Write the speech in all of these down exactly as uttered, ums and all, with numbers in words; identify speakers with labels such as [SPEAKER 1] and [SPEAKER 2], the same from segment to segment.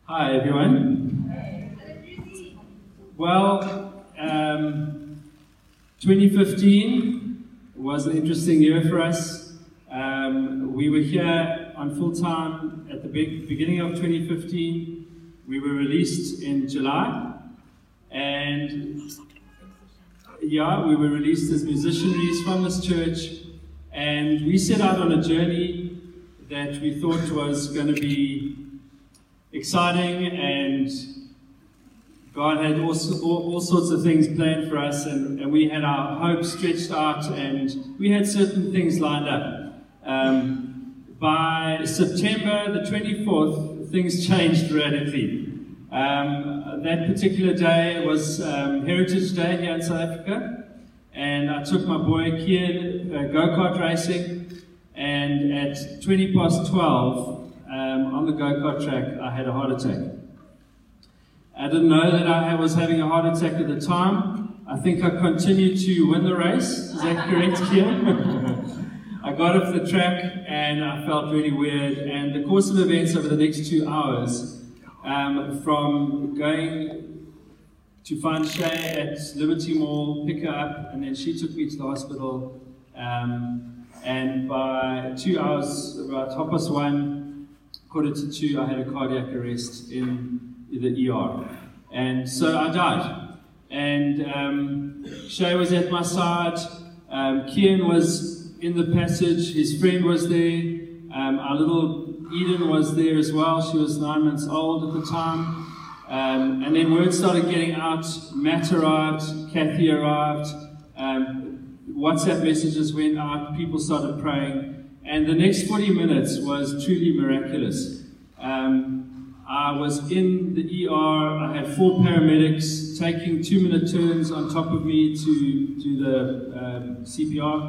[SPEAKER 1] Hi everyone. Well, um, twenty fifteen was an interesting year for us. Um, we were here on full time at the big beginning of twenty fifteen. We were released in July, and yeah, we were released as musicians from this church, and we set out on a journey that we thought was going to be exciting, and God had all, all, all sorts of things planned for us, and, and we had our hopes stretched out, and we had certain things lined up. Um, by September the twenty-fourth, things changed radically. Um, that particular day was um, Heritage Day here in South Africa, and I took my boy Kian uh, go-kart racing, and at twenty past twelve, Um, on the go-kart track, I had a heart attack. I didn't know that I was having a heart attack at the time. I think I continued to win the race. Is that correct, Kian? I got off the track and I felt really weird. And the course of events over the next two hours, um, from going to find Shay at Liberty Mall, pick her up, and then she took me to the hospital. Um, and by two hours, about half past one, quarter to two, I had a cardiac arrest in the E R. And so I died. And um, Shay was at my side. Um, Kian was in the passage. His friend was there. Um, our little Eden was there as well. She was nine months old at the time. Um, and then word started getting out. Matt arrived. Kathy arrived. Um, WhatsApp messages went out. People started praying. And the next forty minutes was truly miraculous. Um, I was in the E R. I had four paramedics taking two-minute turns on top of me to do the um, C P R.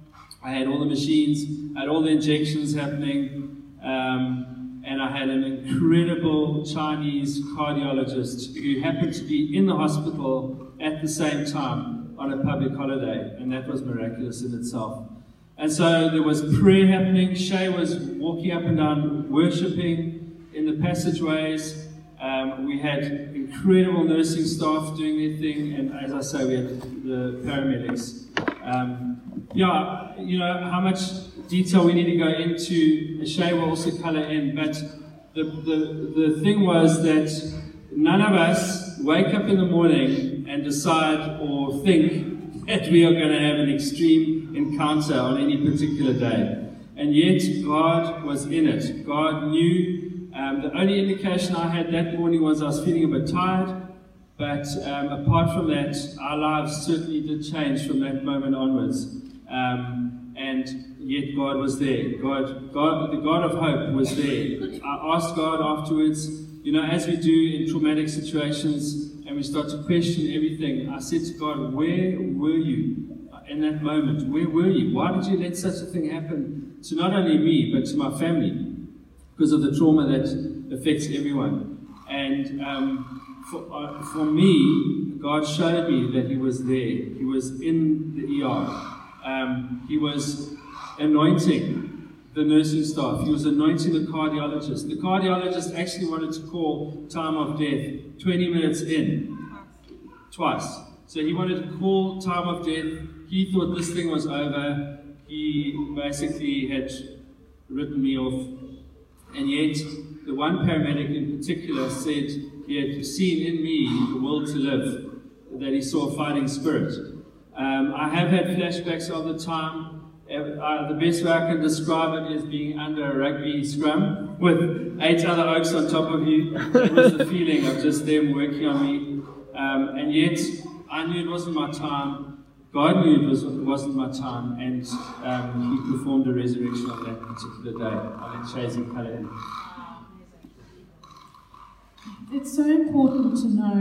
[SPEAKER 1] I had all the machines. I had all the injections happening. Um, and I had an incredible Chinese cardiologist who happened to be in the hospital at the same time on a public holiday. And that was miraculous in itself. And so there was prayer happening. Shay was walking up and down, worshipping in the passageways. Um, we had incredible nursing staff doing their thing, and as I say, we had the paramedics. Um, yeah, you know, how much detail we need to go into, Shay will also colour in, but the, the, the thing was that none of us wake up in the morning and decide or think that we are going to have an extreme encounter on any particular day. And yet, God was in it. God knew. Um, the only indication I had that morning was I was feeling a bit tired. But um, apart from that, our lives certainly did change from that moment onwards. Um, and yet, God was there. God, God, the God of hope was there. I asked God afterwards, you know, as we do in traumatic situations, and we start to question everything, I said to God, where were you in that moment? Where were you? Why did you let such a thing happen to not only me, but to my family? Because of the trauma that affects everyone. And um, for, uh, for me, God showed me that He was there. He was in the E R. Um, he was anointing the nursing staff. He was anointing the cardiologist. The cardiologist actually wanted to call time of death twenty minutes in, twice. So he wanted to call time of death. He thought this thing was over. He basically had written me off. And yet, the one paramedic in particular said he had seen in me the will to live, that he saw a fighting spirit. Um, I have had flashbacks all the time. Uh, the best way I can describe it is being under a rugby scrum with eight other oaks on top of you. It was the feeling of just them working on me. Um, and yet, I knew it wasn't my time. God knew it, was, it wasn't my time. And um, He performed a resurrection on that particular day. I'll let Shazzy colour in.
[SPEAKER 2] It's so important to know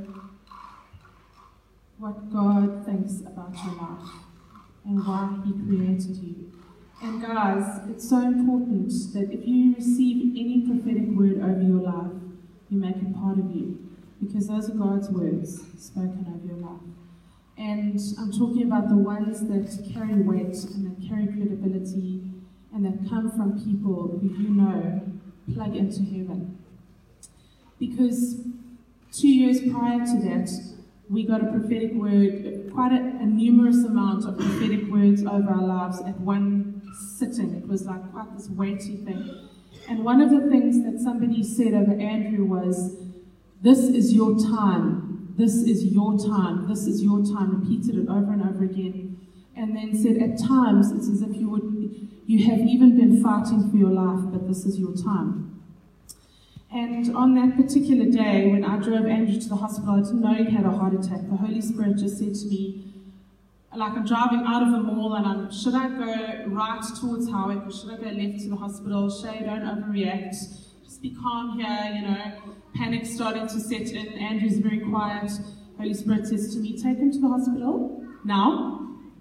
[SPEAKER 2] what God thinks about your life and why He created you. And guys, it's so important that if you receive any prophetic word over your life, you make it part of you, because those are God's words spoken over your life. And I'm talking about the ones that carry weight and that carry credibility and that come from people who you know plug into heaven. because two years prior to that, we got a prophetic word, quite a, a numerous amount of prophetic words over our lives at one sitting. It was like quite this weighty thing. And one of the things that somebody said over Andrew was, "This is your time. This is your time. This is your time." Repeated it over and over again. And then said, at times, it's as if you would, you have even been fighting for your life, but this is your time. And on that particular day, when I drove Andrew to the hospital, I didn't know he had a heart attack. The Holy Spirit just said to me, like I'm driving out of the mall, and I'm, should I go right towards Howick, or should I go left to the hospital? Shay, don't overreact. Just be calm here, you know. Panic starting to set in. Andrew's very quiet. Holy Spirit says to me, take him to the hospital now.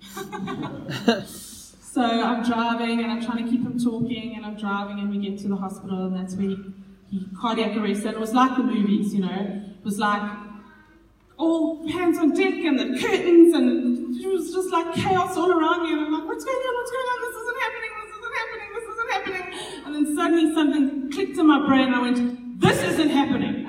[SPEAKER 2] So I'm driving, and I'm trying to keep him talking, and I'm driving, and we get to the hospital, and that's when he, he cardiac arrest. And it was like the movies, you know. It was like all hands on deck, and the curtains, and it was just like chaos all around me. And I'm like, what's going on? What's going on? This isn't happening. This isn't happening. This isn't happening. And then suddenly something clicked in my brain, and I went, this isn't happening.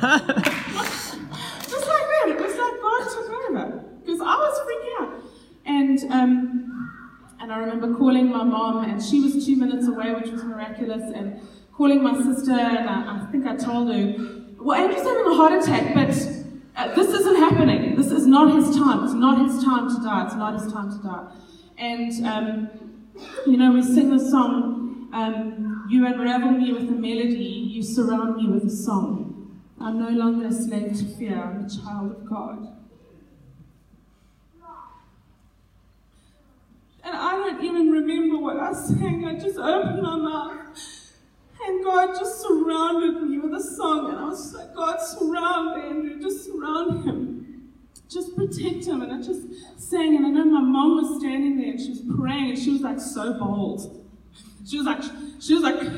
[SPEAKER 2] Just like that. It was like God took over, because I was freaking out. And um, and I remember calling my mom, and she was two minutes away, which was miraculous, and calling my sister, and I, I think I told her, well, Andrew's having a heart attack, but uh, this isn't happening. This is not his time. It's not his time to die. It's not his time to die. And, um, you know, we sing the song, um, you unravel me with a melody, you surround me with a song. I'm no longer a slave to fear. I'm a child of God. And I don't even remember what I sang. I just opened my mouth, and God just surrounded me with a song. And I was just like, God, surround Andrew, just surround him, just protect him. And I just sang, and I know my mom was standing there, and she was praying, and she was like so bold. She was like, she was like,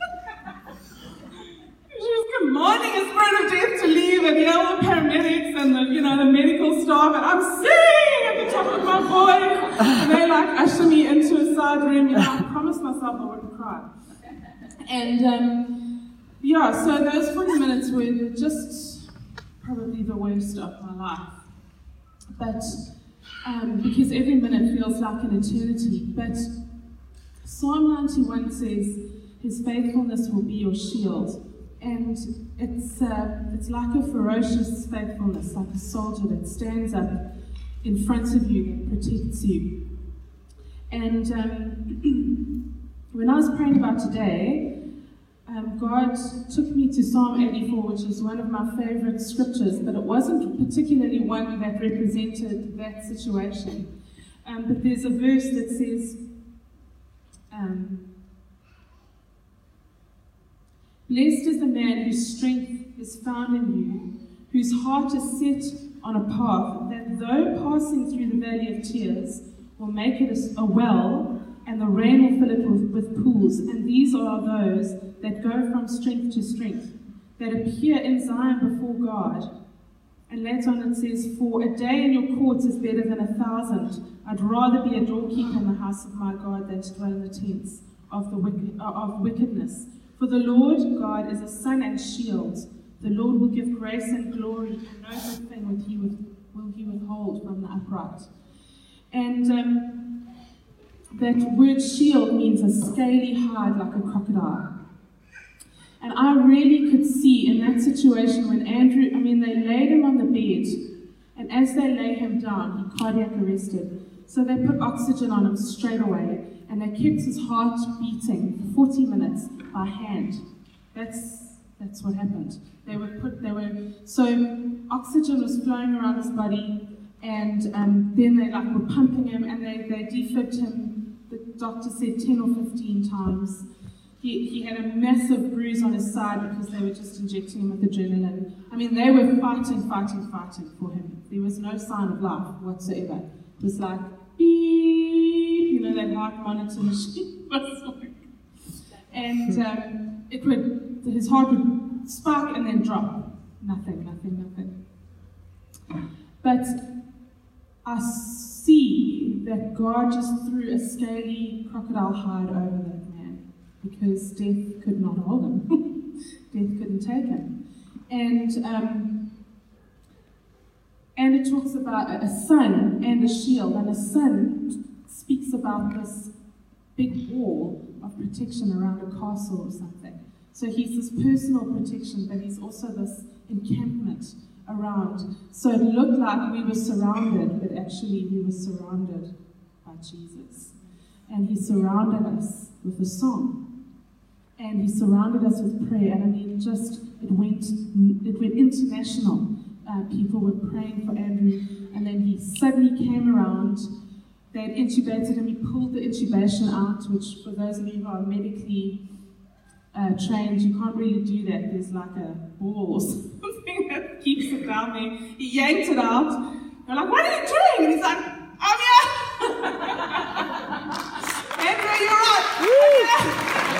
[SPEAKER 2] she was commanding a spirit of death to leave, and you know, all the paramedics and the, you know, the medical staff, and I'm singing at the top of my voice, and they like usher me into a side room. You know, I promised myself I wouldn't cry. And um, yeah, so those forty minutes were just probably the worst of my life. But um, because every minute feels like an eternity. But Psalm ninety-one says, his faithfulness will be your shield. And it's uh, it's like a ferocious faithfulness, like a soldier that stands up in front of you and protects you. And um, when I was praying about today, um, God took me to Psalm eighty-four, which is one of my favorite scriptures, but it wasn't particularly one that represented that situation. Um, but there's a verse that says, um, blessed is the man whose strength is found in you, whose heart is set on a path, that though passing through the valley of tears, will make it a well, and the rain will fill it with, with pools. And these are those that go from strength to strength, that appear in Zion before God. And later on it says, for a day in your courts is better than a thousand. I'd rather be a doorkeeper in the house of my God than to dwell in the tents of, the wicked, of wickedness. For the Lord God is a sun and shield. The Lord will give grace and glory, and no good thing will he, with, will he withhold from the upright. And um, that word shield means a scaly hide like a crocodile. And I really could see in that situation when Andrew, I mean, they laid him on the bed, and as they lay him down, he cardiac arrested. So they put oxygen on him straight away, and they kept his heart beating for forty minutes by hand. That's that's what happened. They were put, they were, so oxygen was flowing around his body, and um, then they like were pumping him, and they, they defibbed him, the doctor said ten or fifteen times. He, he had a massive bruise on his side because they were just injecting him with adrenaline. I mean, they were fighting, fighting, fighting for him. There was no sign of life whatsoever. It was like, beep, you know, that heart monitor machine was like, and um, it would, his heart would spark and then drop. Nothing, nothing, nothing. But I see that God just threw a scaly crocodile hide over that man, because death could not hold him. Death couldn't take him. And um, and it talks about a sun and a shield, and a sun speaks about this big wall of protection around a castle or something. So he's this personal protection, but he's also this encampment around. So it looked like we were surrounded, but actually we were surrounded by Jesus. And he surrounded us with a song. And he surrounded us with prayer. And I mean, just, it went, it went international. Uh, people were praying for Andrew. And then he suddenly came around. They had intubated him. He pulled the intubation out, which for those of you who are medically uh, trained, you can't really do that. There's like a ball or something that keeps it down there. He yanked it out. They're like, what are you doing? And he's like, I'm here. Andrew, you're right.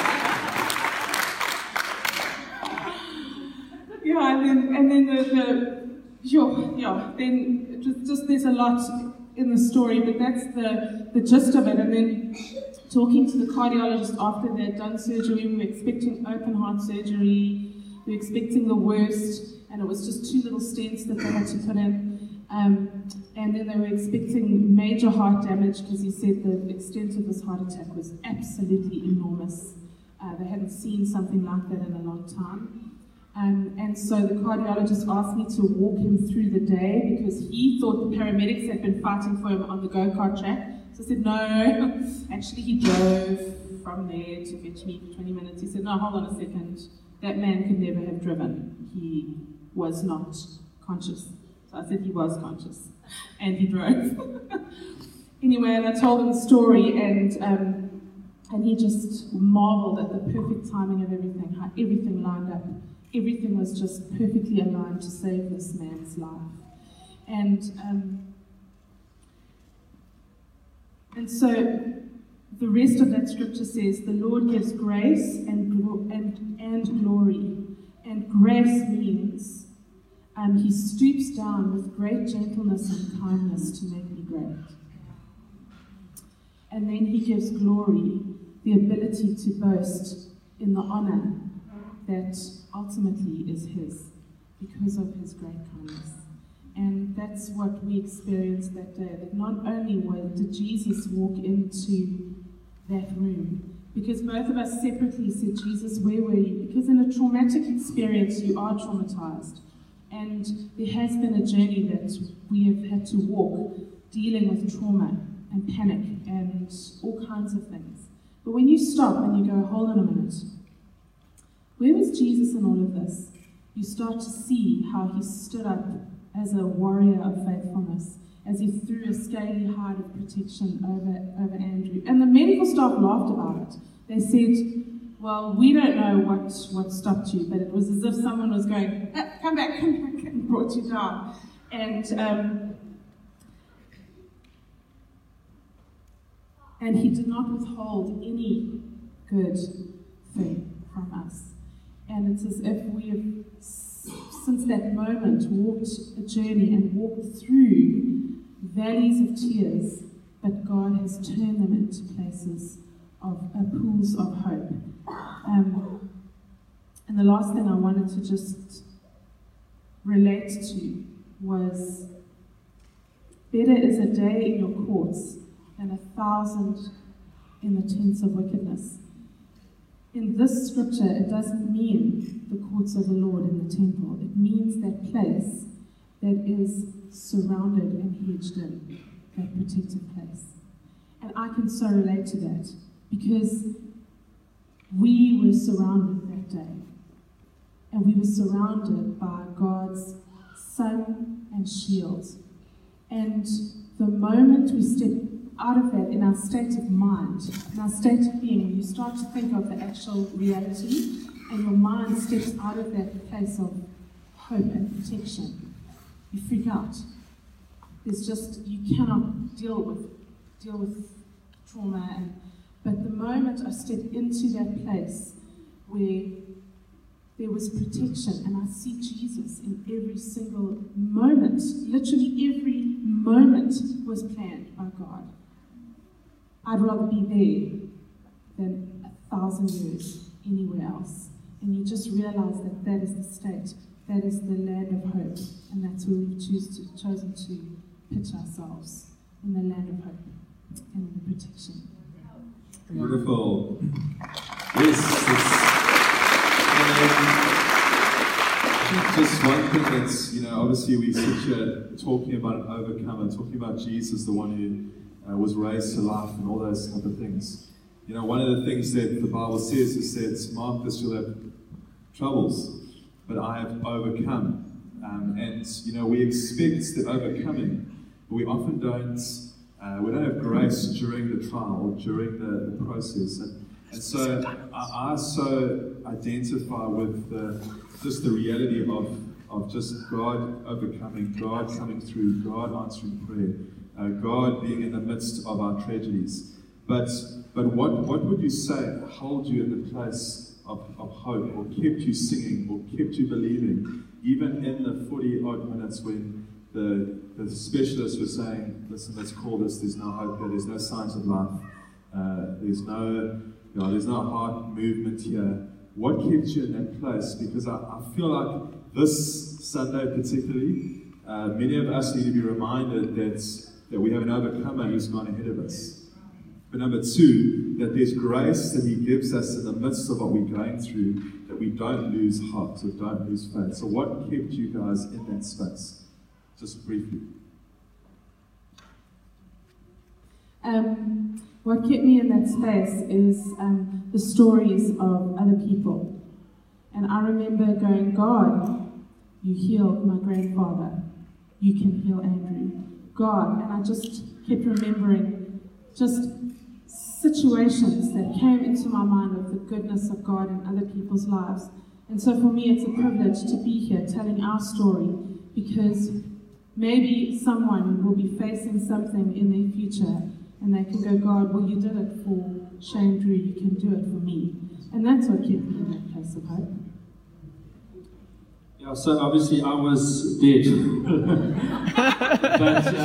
[SPEAKER 2] Yeah, and then, and then the, the yeah, yeah, then just, just there's a lot in the story, but that's the, the gist of it. And then talking to the cardiologist after they'd done surgery, we were expecting open heart surgery, we were expecting the worst, and it was just two little stents that they had to put in. Um, and then they were expecting major heart damage because he said the extent of this heart attack was absolutely enormous. Uh, they hadn't seen something like that in a long time. Um, and so the cardiologist asked me to walk him through the day because he thought the paramedics had been fighting for him on the go-kart track. So I said, no, actually he drove from there to fetch me for twenty minutes. He said, no, hold on a second. That man could never have driven. He was not conscious. So I said he was conscious. And he drove. Anyway, and I told him the story, and um, and he just marveled at the perfect timing of everything, how everything lined up. Everything was just perfectly aligned to save this man's life. And um, and so the rest of that scripture says, the Lord gives grace and, glo- and, and glory. And grace means um, he stoops down with great gentleness and kindness to make me great. And then he gives glory, the ability to boast in the honor that ultimately is his because of his great kindness. And that's what we experienced that day, that not only was, did Jesus walk into that room, because both of us separately said, Jesus, where were you? Because in a traumatic experience, you are traumatized. And there has been a journey that we have had to walk, dealing with trauma and panic and all kinds of things. But when you stop and you go, hold on a minute, where was Jesus in all of this? You start to see how he stood up as a warrior of faithfulness, as he threw a scaly hide of protection over, over Andrew. And the medical staff laughed about it. They said, well, we don't know what, what stopped you, but it was as if someone was going, ah, come back, come back, and brought you down. And, um, and he did not withhold any good thing from us. And it's as if we have, since that moment, walked a journey and walked through valleys of tears, but God has turned them into places of uh, pools of hope. Um, and the last thing I wanted to just relate to was, better is a day in your courts than a thousand in the tents of wickedness. In this scripture, it doesn't mean the courts of the Lord in the temple. It means that place that is surrounded and hedged in, that protected place. And I can so relate to that because we were surrounded that day. And we were surrounded by God's sun and shield. And the moment we step out of that, in our state of mind, in our state of being, you start to think of the actual reality, and your mind steps out of that place of hope and protection. You freak out. There's just, you cannot deal with deal with trauma. And, but the moment I step into that place where there was protection, and I see Jesus in every single moment, literally every moment was planned by God. I'd rather be there than a thousand years anywhere else. And you just realize that that is the state that is the land of hope, and that's where we've choose to, chosen to pitch ourselves, in the land of hope and in the protection.
[SPEAKER 3] Beautiful. Yes, it's, um, just one thing that's, you know, obviously we sit here talking about an overcomer, talking about Jesus, the one who uh, was raised to life and all those type of things. You know, one of the things that the Bible says is that, Mark, this you'll have troubles, but I have overcome. Um, and, you know, we expect the overcoming, but we often don't, uh, we don't have grace during the trial, during the, the process. And, and so I, I so identify with the, just the reality of, of just God overcoming, God coming through, God answering prayer, uh, God being in the midst of our tragedies. But but what, what would you say held you in the place of, of hope, or kept you singing, or kept you believing, even in the forty odd minutes when the, the specialists were saying, listen, let's call this, there's no hope here, there's no signs of life, uh, there's no you know, there's no heart movement here. What kept you in that place? Because I, I feel like this Sunday particularly, uh, many of us need to be reminded that, that we have an overcomer who's gone ahead of us. But number two, that there's grace that He gives us in the midst of what we're going through, that we don't lose heart or don't lose faith. So what kept you guys in that space? Just briefly.
[SPEAKER 2] Um, what kept me in that space is um, the stories of other people. And I remember going, God, you healed my grandfather. You can heal Andrew. God, and I just kept remembering just situations that came into my mind of the goodness of God in other people's lives. And so for me, it's a privilege to be here telling our story, because maybe someone will be facing something in their future and they can go, God, well, you did it for Shane Drew, you can do it for me. And that's what kept me in that place of hope.
[SPEAKER 1] Yeah, so obviously I was dead. but,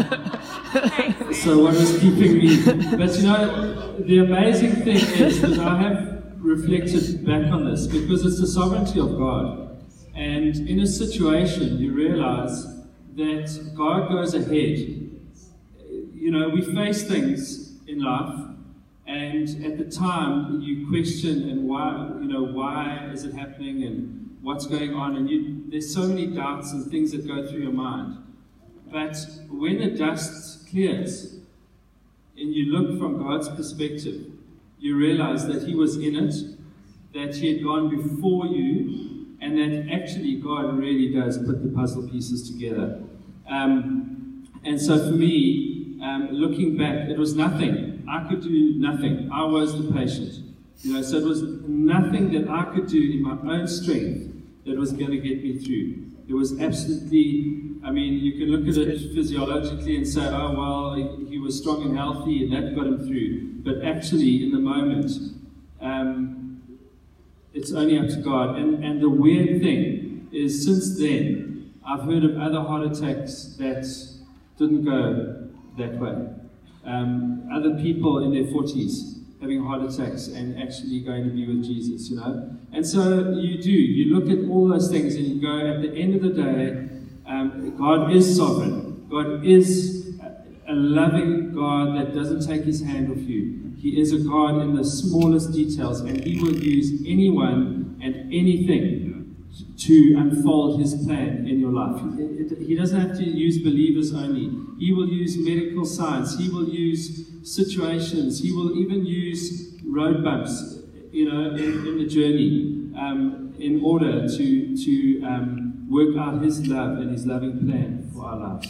[SPEAKER 1] um, so what was keeping me? But you know, the amazing thing is that I have reflected back on this, because it's the sovereignty of God. And in a situation, you realize that God goes ahead. You know, we face things in life, and at the time you question, and why, you know, why is it happening, and what's going on, and you, there's so many doubts and things that go through your mind. But when the dust clears, and you look from God's perspective, you realize that He was in it, that He had gone before you, and that actually God really does put the puzzle pieces together. Um, and so for me, um, looking back, it was nothing. I could do nothing. I was the patient. You know, so it was nothing that I could do in my own strength that was going to get me through. It was absolutely, I mean, you can look at it physiologically and say, oh, well, he, he was strong and healthy and that got him through. But actually, in the moment, um, it's only up to God. And, and the weird thing is, since then, I've heard of other heart attacks that didn't go that way. Um, other people in their forties having heart attacks and actually going to be with Jesus, you know. And so you do, you look at all those things and you go, at the end of the day, um, God is sovereign. God is a loving God that doesn't take His hand off you. He is a God in the smallest details, and He will use anyone and anything to unfold His plan in your life. He doesn't have to use believers only. He will use medical science. He will use situations. He will even use road bumps, you know, in, in the journey, um, in order to to um, work out His love and His loving plan for our lives.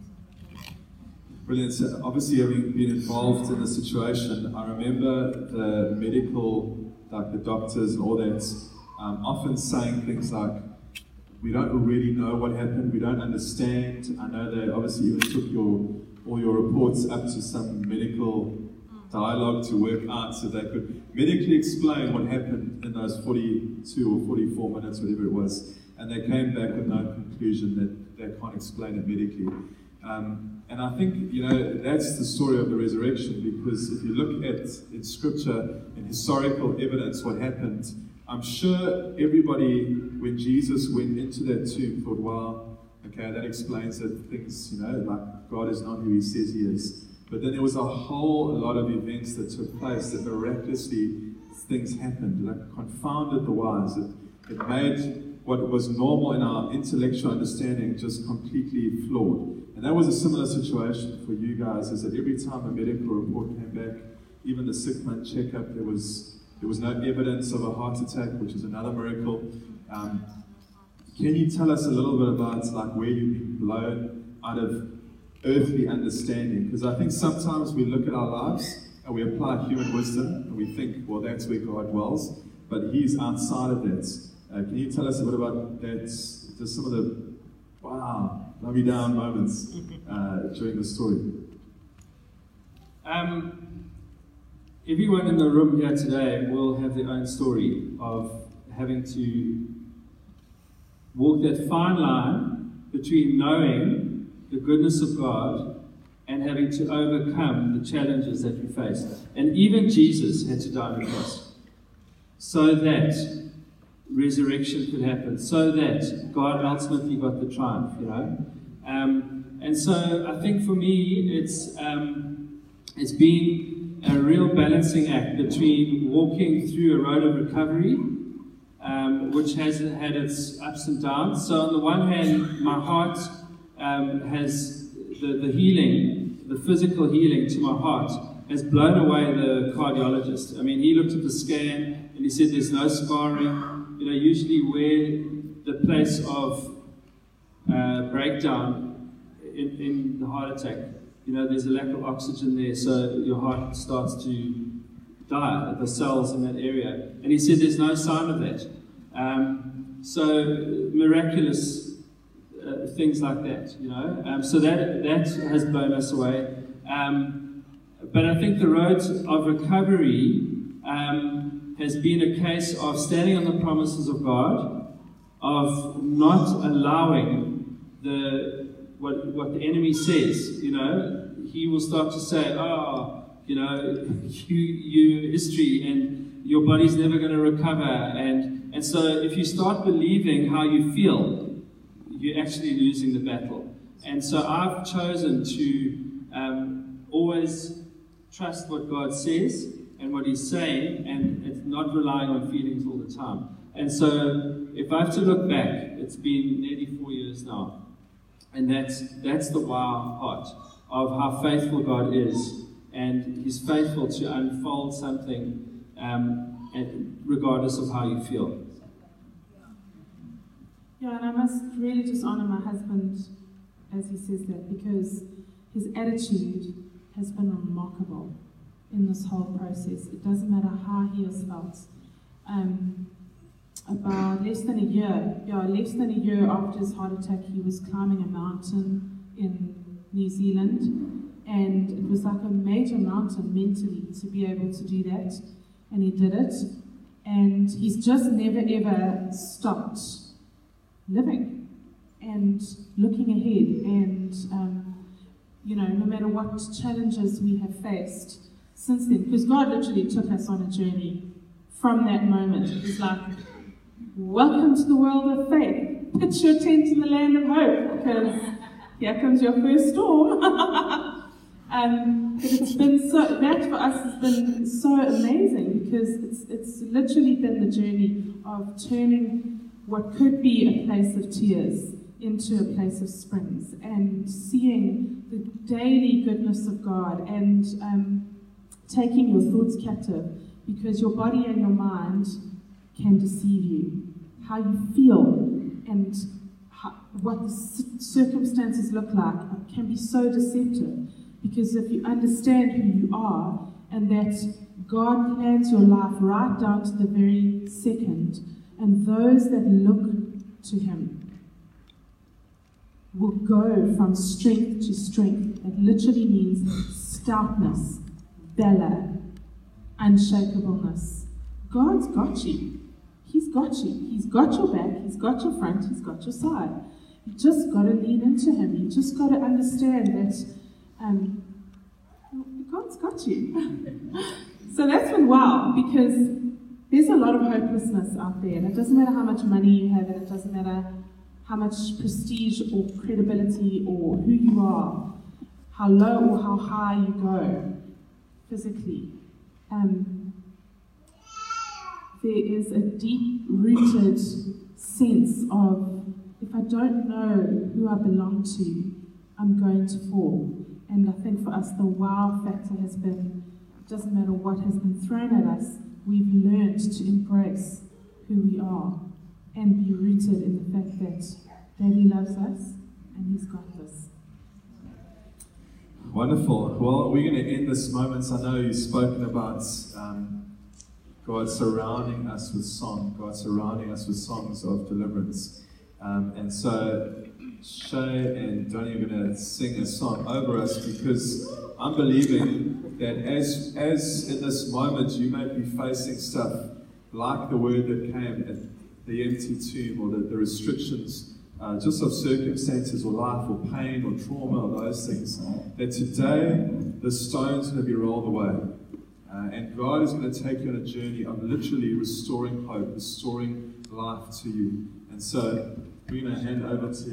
[SPEAKER 3] Brilliant. So obviously, having been involved in the situation, I remember the medical, like the doctors and all that, um, often saying things like, we don't really know what happened, we don't understand. I know they obviously even took your all your reports up to some medical dialogue to work out so they could medically explain what happened in those forty-two or forty-four minutes, whatever it was. And they came back with no conclusion that they can't explain it medically. Um, and I think, you know, that's the story of the resurrection, because if you look at in scripture, in historical evidence, what happened, I'm sure everybody, when Jesus went into that tomb, thought, wow, okay, that explains that things, you know, like God is not who he says he is. But then there was a whole lot of events that took place that miraculously things happened that confounded the wise. It, it made what was normal in our intellectual understanding just completely flawed. And that was a similar situation for you guys, is that every time a medical report came back, even the six-month checkup, there was there was no evidence of a heart attack, which is another miracle. Um, can you tell us a little bit about like where you've been blown out of earthly understanding? Because I think sometimes we look at our lives and we apply human wisdom and we think, well, that's where God dwells, but he's outside of that. Uh, can you tell us a bit about that, just some of the, wow, love you down moments uh, during the story?
[SPEAKER 1] Um, everyone in the room here today will have their own story of having to walk that fine line between knowing the goodness of God and having to overcome the challenges that we face. And even Jesus had to die on the cross so that resurrection could happen, so that God ultimately got the triumph, you know. Um, and so I think for me, it's um, it's been a real balancing act between walking through a road of recovery, um, which has had its ups and downs. So on the one hand, my heart um, has the, the healing, the physical healing to my heart has blown away the cardiologist. I mean, he looked at the scan and he said there's no scarring. You know, usually where the place of uh, breakdown in, in the heart attack, you know, there's a lack of oxygen there, so your heart starts to die, the cells in that area. And he said there's no sign of that. Um, so miraculous uh, things like that, you know. Um, so that that has blown us away. Um, but I think the road of recovery um, has been a case of standing on the promises of God, of not allowing the what what the enemy says. You know, he will start to say, "Oh, you know, you you history, and your body's never going to recover." And and so, if you start believing how you feel, you're actually losing the battle. And so, I've chosen to um, always trust what God says and what He's saying, and it's not relying on feelings all the time. And so, if I have to look back, it's been nearly four years now, and that's that's the wow part of how faithful God is, and He's faithful to unfold something, um, and regardless of how you feel.
[SPEAKER 2] Yeah, and I must really just honor my husband as he says that, because his attitude has been remarkable in this whole process. It doesn't matter how he has felt. Um, about less than a year, yeah, less than a year after his heart attack, he was climbing a mountain in New Zealand, and it was like a major mountain mentally to be able to do that, and he did it, and he's just never ever stopped living and looking ahead, and um, you know, no matter what challenges we have faced since then, because God literally took us on a journey from that moment. It was like, welcome to the world of faith. Pitch your tent in the land of hope, because here comes your first storm. um, but it's been so, that for us has been so amazing, because it's, it's literally been the journey of turning what could be a place of tears into a place of springs, and seeing the daily goodness of God, and um, taking your thoughts captive, because your body and your mind can deceive you. How you feel and how, what the circumstances look like can be so deceptive, because if you understand who you are, and that God plans your life right down to the very second, and those that look to Him will go from strength to strength. It literally means stoutness, valor, unshakableness. God's got you. He's got you. He's got your back. He's got your front. He's got your side. You just got to lean into Him. You just got to understand that um, God's got you. So that's been wow, because there's a lot of hopelessness out there, and it doesn't matter how much money you have, and it doesn't matter how much prestige or credibility or who you are, how low or how high you go physically. Um, there is a deep-rooted sense of, if I don't know who I belong to, I'm going to fall. And I think for us, the wow factor has been, it doesn't matter what has been thrown at us, we've learned to embrace who we are and be rooted in the fact that Daddy loves us and He's got this.
[SPEAKER 3] Wonderful. Well, we're going to end this moment. I know you've spoken about um, God surrounding us with song, God surrounding us with songs of deliverance. Um, and so Shay and Donnie are going to sing a song over us, because I'm believing that as, as in this moment you may be facing stuff like the word that came at the empty tomb, or the, the restrictions Uh, just of circumstances or life or pain or trauma or those things, that today the stone's going to be rolled away. Uh, and God is going to take you on a journey of literally restoring hope, restoring life to you. And so we're going to hand over to...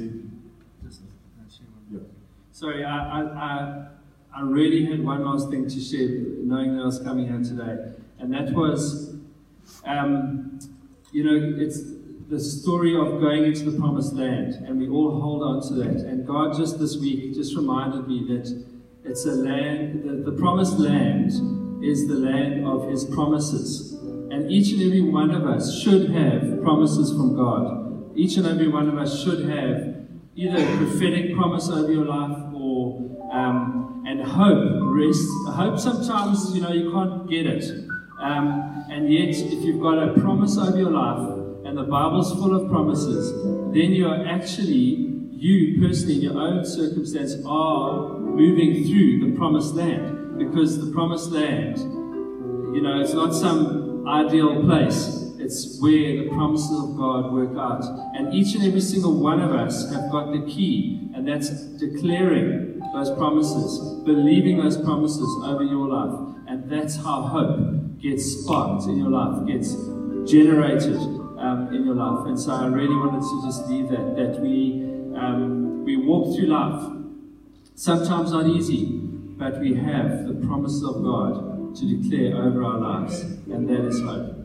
[SPEAKER 3] Yeah.
[SPEAKER 1] Sorry, I, I, I, I really had one last thing to share, knowing that I was coming here today. And that was, um, you know, it's the story of going into the promised land, and we all hold on to that. And God just this week just reminded me that it's a land, the, the promised land is the land of His promises. And each and every one of us should have promises from God. Each and every one of us should have either a prophetic promise over your life, or um, and hope, rest. Hope sometimes, you know, you can't get it. Um, and yet, if you've got a promise over your life, and the Bible's full of promises, then you are actually, you personally, in your own circumstance, are moving through the promised land. Because the promised land, you know, it's not some ideal place. It's where the promises of God work out. And each and every single one of us have got the key, and that's declaring those promises, believing those promises over your life. And that's how hope gets sparked in your life, gets generated Um, in your life. And so I really wanted to just leave that, that we um, we walk through life, sometimes not easy, but we have the promise of God to declare over our lives, and that is hope.